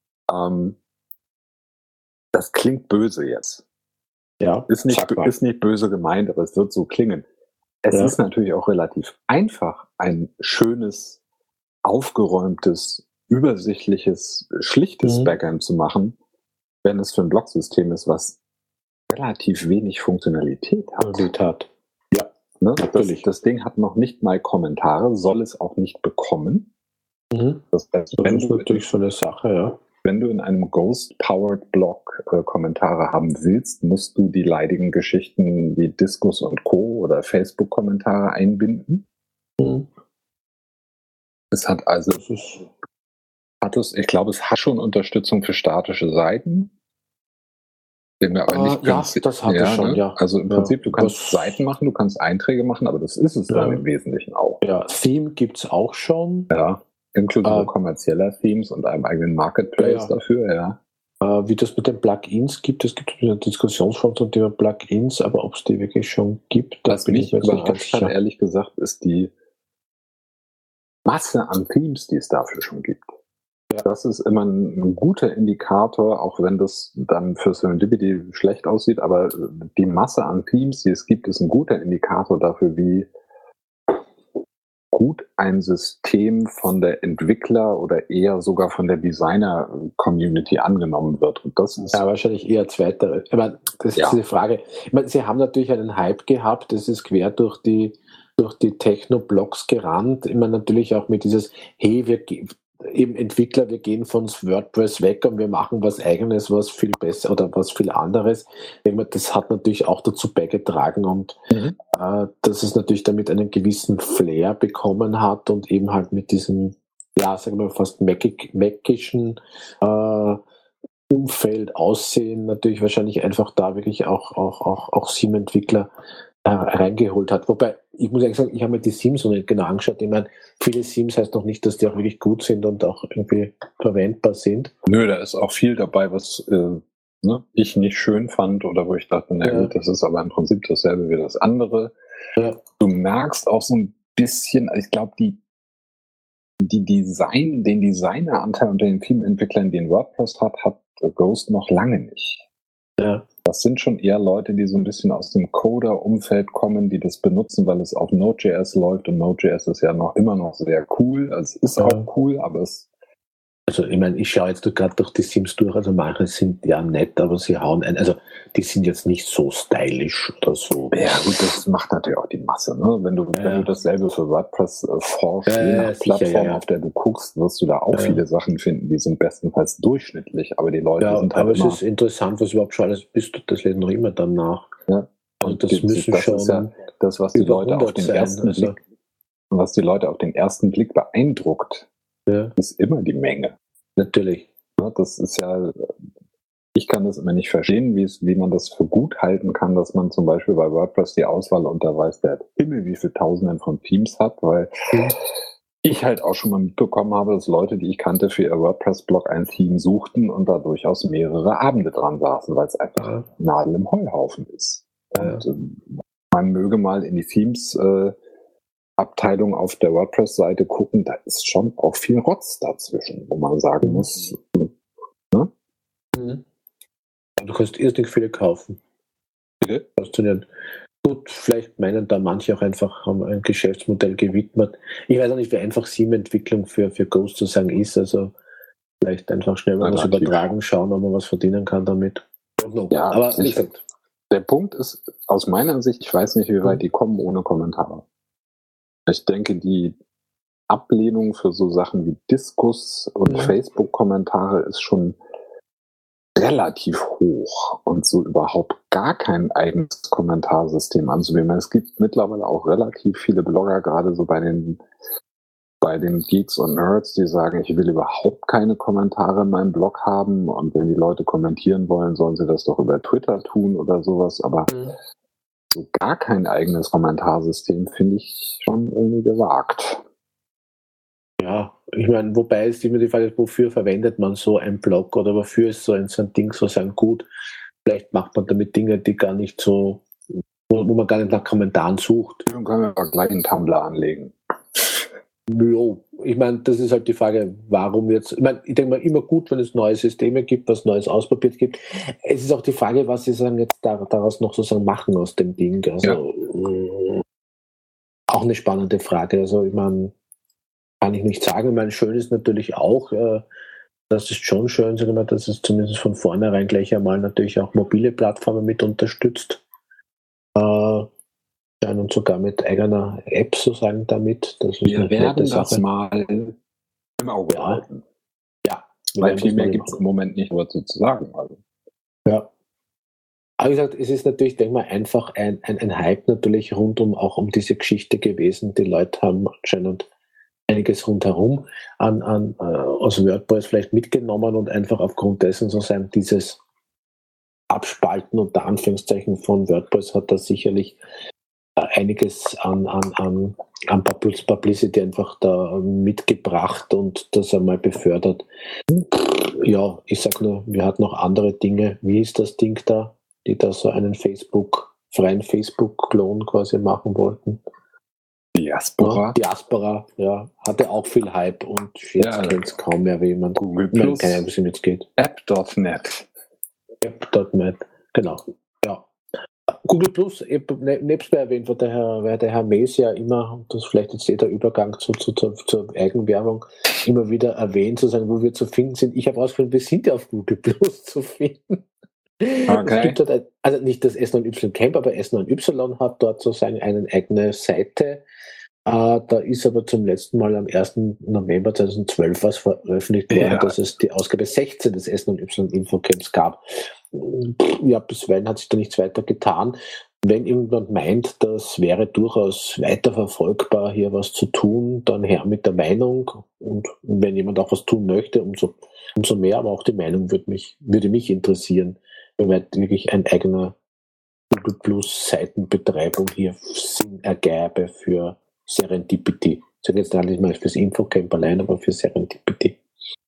Das klingt böse jetzt. Ja, ist nicht böse gemeint, aber es wird so klingen. Es ist natürlich auch relativ einfach, ein schönes, aufgeräumtes, übersichtliches, schlichtes Backend zu machen, wenn es für ein Blocksystem ist, was relativ wenig Funktionalität hat. Ja, ne? Das Ding hat noch nicht mal Kommentare, soll es auch nicht bekommen. Das heißt, das ist natürlich so eine Sache, ja. Wenn du in einem Ghost-Powered Blog Kommentare haben willst, musst du die leidigen Geschichten wie Diskus und Co. oder Facebook-Kommentare einbinden. Es hat also, ich glaube, es hat schon Unterstützung für statische Seiten. Bin mir aber nicht das hat es schon, ja. Also im Prinzip, du kannst Seiten machen, du kannst Einträge machen, aber das ist es dann im Wesentlichen auch. Ja, Theme gibt es auch schon. Ja. Inklusive kommerzieller Themes und einem eigenen Marketplace dafür, ja. Wie das mit den Plugins gibt, es gibt eine Diskussionsform zum Thema Plugins, aber ob es die wirklich schon gibt, das bin ich mir nicht ganz sicher. Ehrlich gesagt, ist die Masse an Themes, die es dafür schon gibt. Ja. Das ist immer ein guter Indikator, auch wenn das dann für Serendipity schlecht aussieht, aber die Masse an Themes, die es gibt, ist ein guter Indikator dafür, wie gut ein System von der Entwickler oder eher sogar von der Designer-Community angenommen wird. Und das ist wahrscheinlich eher zweiter. Aber das ist diese Frage. Ich meine, sie haben natürlich einen Hype gehabt, das ist quer durch die Techno-Blogs gerannt. Immer natürlich auch mit dieses, hey, eben Entwickler, wir gehen von WordPress weg und wir machen was Eigenes, was viel besser oder was viel anderes. Ich denke, das hat natürlich auch dazu beigetragen und dass es natürlich damit einen gewissen Flair bekommen hat und eben halt mit diesem, sagen wir fast mäckischen Umfeld, Aussehen natürlich wahrscheinlich einfach da wirklich auch Theme-Entwickler reingeholt hat. Wobei, ich muss ehrlich sagen, ich habe mir die Themes noch nicht genau angeschaut. Ich meine, viele Themes heißt noch nicht, dass die auch wirklich gut sind und auch irgendwie verwendbar sind. Nö, da ist auch viel dabei, was ich nicht schön fand oder wo ich dachte, na gut, das ist aber im Prinzip dasselbe wie das andere. Ja. Du merkst auch so ein bisschen, ich glaube, den Designeranteil unter den Themenentwicklern, den WordPress hat Ghost noch lange nicht. Ja. Das sind schon eher Leute, die so ein bisschen aus dem Coder-Umfeld kommen, die das benutzen, weil es auf Node.js läuft und Node.js ist ja immer noch sehr cool. Also es ist auch cool, aber es... Also ich meine, ich schaue jetzt gerade durch die Themes durch, also manche sind ja nett, aber sie hauen ein, also die sind jetzt nicht so stylisch oder so. Ja gut, das macht natürlich auch die Masse, ne? Wenn du dasselbe für WordPress forschst, je nach Plattform, auf der du guckst, wirst du da auch viele Sachen finden, die sind bestenfalls durchschnittlich, aber die Leute sind halt aber es ist interessant, was überhaupt schon alles bist, das lädt noch immer dann nach. Ja. Also das müssen schon... das, was die Leute auf den ersten also. Blick, was die Leute auf den ersten Blick beeindruckt, ist immer die Menge. Natürlich. Ja, das ist ja, ich kann das immer nicht verstehen, wie man das für gut halten kann, dass man zum Beispiel bei WordPress die Auswahl unter weiß der Himmel, wie viele Tausenden von Themes hat, weil ich halt auch schon mal mitbekommen habe, dass Leute, die ich kannte, für ihr WordPress-Blog ein Theme suchten und da durchaus mehrere Abende dran saßen, weil es einfach Nadel im Heuhaufen ist. Und man möge mal in die Themes-Abteilung auf der WordPress-Seite gucken, da ist schon auch viel Rotz dazwischen, wo man sagen muss, ne? Du kannst irrsinnig viele kaufen. Bitte? Faszinierend. Gut, vielleicht meinen da manche auch einfach, haben ein Geschäftsmodell gewidmet. Ich weiß auch nicht, wie einfach SIEM-Entwicklung für Ghost sozusagen ist. Also vielleicht einfach schnell mal was übertragen, schauen, ob man was verdienen kann damit. Ja, aber der Punkt ist, aus meiner Sicht, ich weiß nicht, wie weit die kommen ohne Kommentare. Ich denke, die Ablehnung für so Sachen wie Diskus und Facebook-Kommentare ist schon relativ hoch und so überhaupt gar kein eigenes Kommentarsystem anzunehmen. Es gibt mittlerweile auch relativ viele Blogger, gerade so bei den Geeks und Nerds, die sagen, ich will überhaupt keine Kommentare in meinem Blog haben und wenn die Leute kommentieren wollen, sollen sie das doch über Twitter tun oder sowas, aber so gar kein eigenes Kommentarsystem finde ich schon irgendwie gewagt. Ja, ich meine, wobei ist immer die Frage, wofür verwendet man so ein Blog oder wofür ist so ein Ding sozusagen gut? Vielleicht macht man damit Dinge, die gar nicht so, wo man gar nicht nach Kommentaren sucht. Dann können wir aber gleich einen Tumblr anlegen. Jo, ich meine, das ist halt die Frage, warum jetzt, ich meine, ich denke mal immer gut, wenn es neue Systeme gibt, was Neues ausprobiert gibt. Es ist auch die Frage, was sie sagen jetzt daraus noch sozusagen machen aus dem Ding. Also auch eine spannende Frage. Also ich meine, kann ich nicht sagen. Ich meine, schön ist natürlich auch, das ist schon schön, sagen wir, dass es zumindest von vornherein gleich einmal natürlich auch mobile Plattformen mit unterstützt. Und sogar mit eigener App sozusagen damit. Das ist wir werden das mal im Auge behalten. Ja. Weil viel mehr gibt es im Moment nicht dazu zu sagen. Also. Ja. Aber wie gesagt, es ist natürlich, denke mal, einfach ein Hype natürlich auch um diese Geschichte gewesen. Die Leute haben anscheinend einiges rundherum aus WordPress vielleicht mitgenommen und einfach aufgrund dessen sozusagen dieses Abspalten unter Anführungszeichen von WordPress hat da sicherlich einiges an Publicity einfach da mitgebracht und das einmal befördert. Ja, ich sag nur, wir hatten noch andere Dinge. Wie ist das Ding da, die da so einen freien Facebook-Klon quasi machen wollten? Diaspora. Ja, Diaspora, ja, hatte auch viel Hype und jetzt kennt es kaum mehr jemand. Google Plus. Keine Ahnung, wie es jetzt geht. App.net. App.net, genau. Ja. Google Plus, nebst mir erwähnt, der Herr Mees ja immer, und das ist vielleicht jetzt der Übergang zur Eigenwerbung, immer wieder erwähnt, zu sagen, wo wir zu finden sind. Ich habe herausgefunden, wir sind ja auf Google Plus zu finden. Okay. Es gibt dort also nicht das S9Y Camp, aber S9Y hat dort sozusagen eine eigene Seite. Da ist aber zum letzten Mal am 1. November 2012 was veröffentlicht worden, dass es die Ausgabe 16 des S9Y Infocamps gab. Ja, bisweilen hat sich da nichts weiter getan. Wenn irgendjemand meint, das wäre durchaus weiter verfolgbar, hier was zu tun, dann her mit der Meinung. Und wenn jemand auch was tun möchte, umso mehr, aber auch die Meinung würde mich interessieren, wenn wirklich ein eigener Google Plus Seitenbetreibung hier Sinn ergäbe für Serendipity. Ich sage jetzt nicht mal fürs Infocamp allein, aber für Serendipity.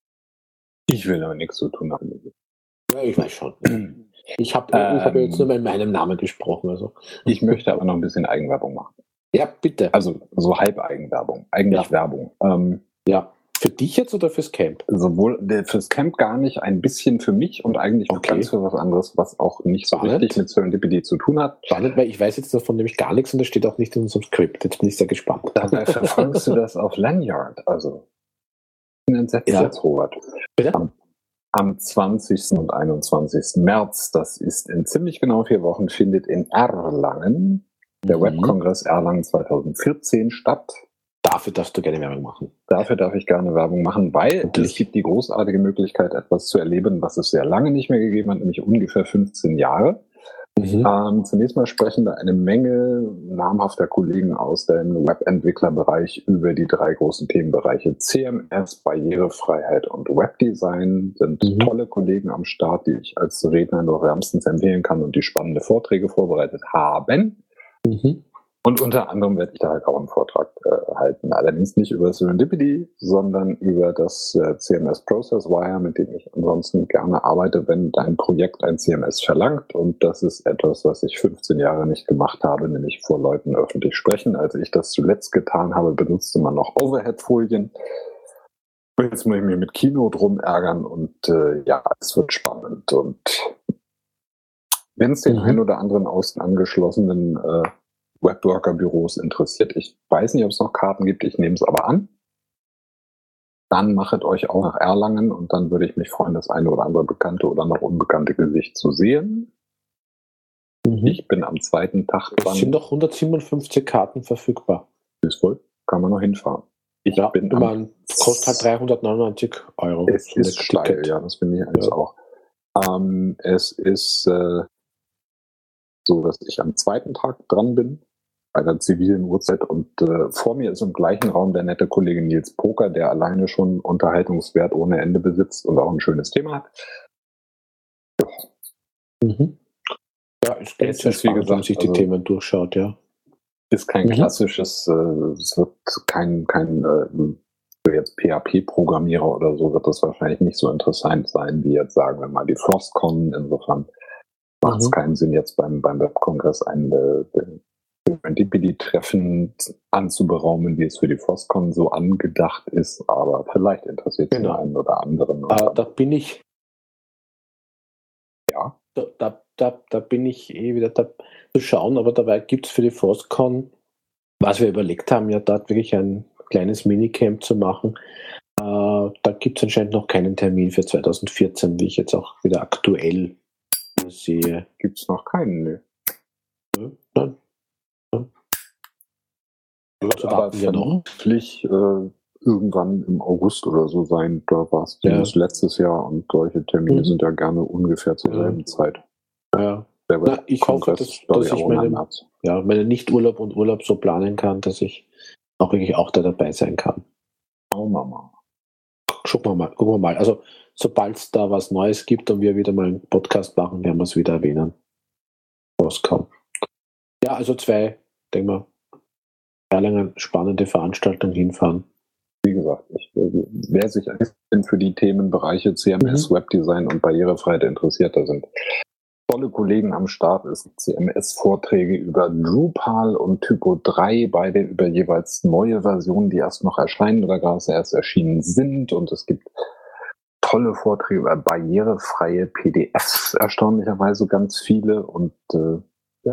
Ich will aber nichts zu tun haben. Ja, ich weiß schon. Ich habe jetzt nur mal in meinem Namen gesprochen. Also. Ich möchte aber noch ein bisschen Eigenwerbung machen. Ja, bitte. Also so Halb-Eigenwerbung. Eigentlich Werbung. Ja. Für dich jetzt oder fürs Camp? Sowohl fürs Camp gar nicht, ein bisschen für mich und eigentlich auch ganz für was anderes, was auch nicht so richtig mit Serendipity zu tun hat. Spannend, weil ich weiß jetzt davon nämlich gar nichts und das steht auch nicht in unserem Skript. Jetzt bin ich sehr gespannt. Dabei verfolgst du das auf Lanyard. Also, ich bin entsetzt jetzt, Robert. Bitte? Am 20. und 21. März, das ist in ziemlich genau 4 Wochen, findet in Erlangen der Webkongress Erlangen 2014 statt. Dafür darfst du gerne Werbung machen. Dafür darf ich gerne Werbung machen, weil es gibt die großartige Möglichkeit, etwas zu erleben, was es sehr lange nicht mehr gegeben hat, nämlich ungefähr 15 Jahre. Zunächst mal sprechen da eine Menge namhafter Kollegen aus dem Webentwicklerbereich über die 3 großen Themenbereiche CMS, Barrierefreiheit und Webdesign. Sind tolle Kollegen am Start, die ich als Redner nur wärmstens empfehlen kann und die spannende Vorträge vorbereitet haben. Und unter anderem werde ich da halt auch einen Vortrag halten. Allerdings nicht über Serendipity, sondern über das CMS Processwire, mit dem ich ansonsten gerne arbeite, wenn dein Projekt ein CMS verlangt. Und das ist etwas, was ich 15 Jahre nicht gemacht habe, nämlich vor Leuten öffentlich sprechen. Als ich das zuletzt getan habe, benutzte man noch Overhead-Folien. Jetzt muss ich mich mit Keynote rumärgern und ja, es wird spannend. Und wenn es den einen oder anderen außen angeschlossenen Webworker-Büros interessiert. Ich weiß nicht, ob es noch Karten gibt, ich nehme es aber an. Dann machet euch auch nach Erlangen und dann würde ich mich freuen, das eine oder andere bekannte oder noch unbekannte Gesicht zu sehen. Ich bin am 2. Tag dran. Es sind doch 157 Karten verfügbar. Ist voll, kann man noch hinfahren. Kostet halt 399 €. Es ist steil, ja, das finde ich eigentlich auch. Es ist so, dass ich am 2. Tag dran bin, bei der zivilen Uhrzeit, und vor mir ist im gleichen Raum der nette Kollege Nils Poker, der alleine schon Unterhaltungswert ohne Ende besitzt und auch ein schönes Thema hat. Ja, es ist wie gesagt, wenn man sich die Themen durchschaut, ja. Ist kein klassisches, es wird kein für jetzt PHP-Programmierer oder so wird das wahrscheinlich nicht so interessant sein, wie jetzt, sagen wir mal, die Frostcon. Insofern macht es keinen Sinn, jetzt beim Webkongress ein Serendipity-Treffen anzuberaumen, wie es für die Frostcon so angedacht ist, aber vielleicht interessiert es den einen oder anderen. Da bin ich. Ja. Da bin ich wieder da zu schauen, aber dabei gibt es für die Frostcon, was wir überlegt haben, ja dort wirklich ein kleines Minicamp zu machen. Da gibt es anscheinend noch keinen Termin für 2014, wie ich jetzt auch wieder aktuell sehe. Gibt es noch keinen, ne? Nein. Aber vermutlich irgendwann im August oder so sein. Da war es zumindest letztes Jahr und solche Termine sind ja gerne ungefähr zur selben Zeit. Ja. Ich hoffe, dass ich meine Nicht-Urlaub und Urlaub so planen kann, dass ich auch wirklich auch da dabei sein kann. Schauen wir mal. Gucken wir mal. Also, sobald es da was Neues gibt und wir wieder mal einen Podcast machen, werden wir es wieder erwähnen. Rauskommen. Ja, also 2, denke mal, Erlangen, spannende Veranstaltung hinfahren. Wie gesagt, wer sich ein bisschen für die Themenbereiche CMS, Webdesign und Barrierefreiheit interessiert, da sind tolle Kollegen am Start. Es gibt CMS-Vorträge über Drupal und Typo 3, beide über jeweils neue Versionen, die erst noch erscheinen oder gerade erst erschienen sind. Und es gibt tolle Vorträge über barrierefreie PDFs, erstaunlicherweise ganz viele. Und ja.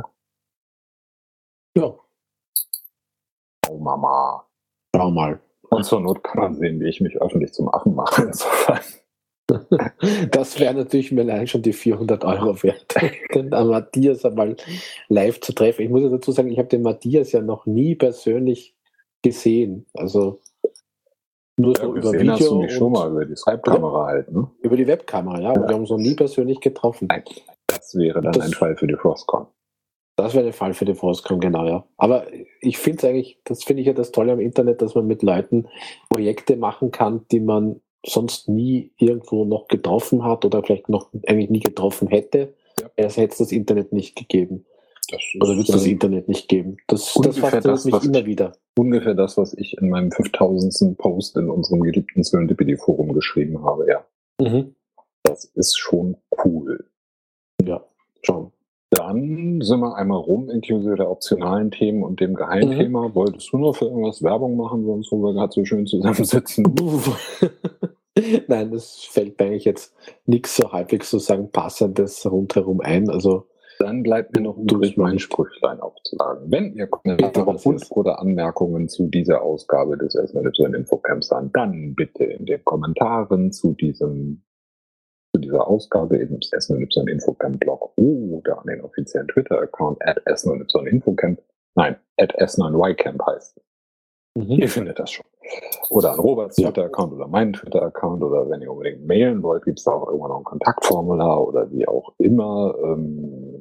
Schauen wir mal. Schau mal. Und zur Not kann man sehen, wie ich mich öffentlich zum Affen mache. Insofern. Das wäre natürlich mir allein schon die 400 € wert, den Matthias einmal live zu treffen. Ich muss ja dazu sagen, ich habe den Matthias ja noch nie persönlich gesehen. Also nur so über Video. Hast du mich schon mal über die Skype-Kamera halt, ne? Über die Webkamera, ja. Und wir haben uns noch nie persönlich getroffen. Nein, das wäre dann ein Fall für die Frostcon. Das wäre ein Fall für die Frostcon, genau, ja. Aber ich finde es eigentlich, das finde ich ja das Tolle am Internet, dass man mit Leuten Projekte machen kann, die man sonst nie irgendwo noch getroffen hat oder vielleicht noch eigentlich nie getroffen hätte. Ja. Es hätte das Internet nicht gegeben. Oder wird es das Internet nicht geben. Das fasziniert mich immer wieder. Ungefähr das, was ich in meinem 5000. Post in unserem geliebten Serendipity-Forum geschrieben habe, ja. Das ist schon cool. Ja, schon. Dann sind wir einmal rum, inklusive der optionalen Themen und dem Geheimthema. Wolltest du noch für irgendwas Werbung machen, sonst wo wir gerade so schön zusammensitzen? Nein, das fällt mir eigentlich jetzt nichts so halbwegs sozusagen Passendes rundherum ein. Also dann bleibt mir noch übrig, mein Sprüchlein aufzusagen. Wenn ihr Kommentare oder Anmerkungen zu dieser Ausgabe des SNY Infocamps habt, dann bitte in den Kommentaren zu dieser Ausgabe im SNY Infocamp Blog oder an den offiziellen Twitter-Account @SNY-Infocamp. Nein, @S9YCamp heißt es. Ihr findet das schon. Oder an Roberts Twitter-Account oder meinen Twitter-Account, oder wenn ihr unbedingt mailen wollt, gibt es da auch irgendwann noch ein Kontaktformular oder wie auch immer.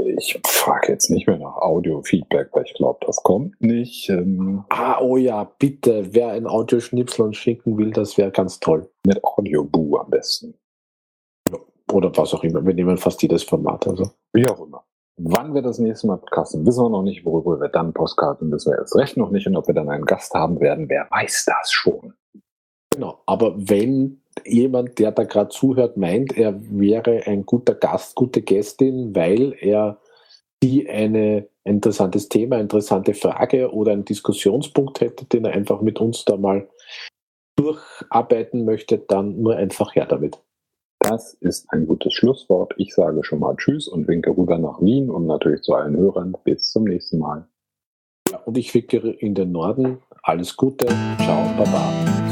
Ich frage jetzt nicht mehr nach Audio-Feedback, weil ich glaube, das kommt nicht. Oh ja, bitte, wer ein Audioschnipsel uns schicken will, das wäre ganz toll. Mit Audioboo am besten. Oder was auch immer. Wir nehmen fast jedes Format. Also. Wie auch immer. Wann wir das nächste Mal podcasten, wissen wir noch nicht. Worüber wir dann postkarten, wissen wir erst recht noch nicht. Und ob wir dann einen Gast haben werden, wer weiß das schon. Genau, aber wenn jemand, der da gerade zuhört, meint, er wäre ein guter Gast, gute Gästin, weil er die ein interessantes Thema, interessante Frage oder einen Diskussionspunkt hätte, den er einfach mit uns da mal durcharbeiten möchte, dann nur einfach her damit. Das ist ein gutes Schlusswort. Ich sage schon mal Tschüss und winke rüber nach Wien und natürlich zu allen Hörern. Bis zum nächsten Mal. Ja, und ich winke in den Norden. Alles Gute. Ciao, Baba.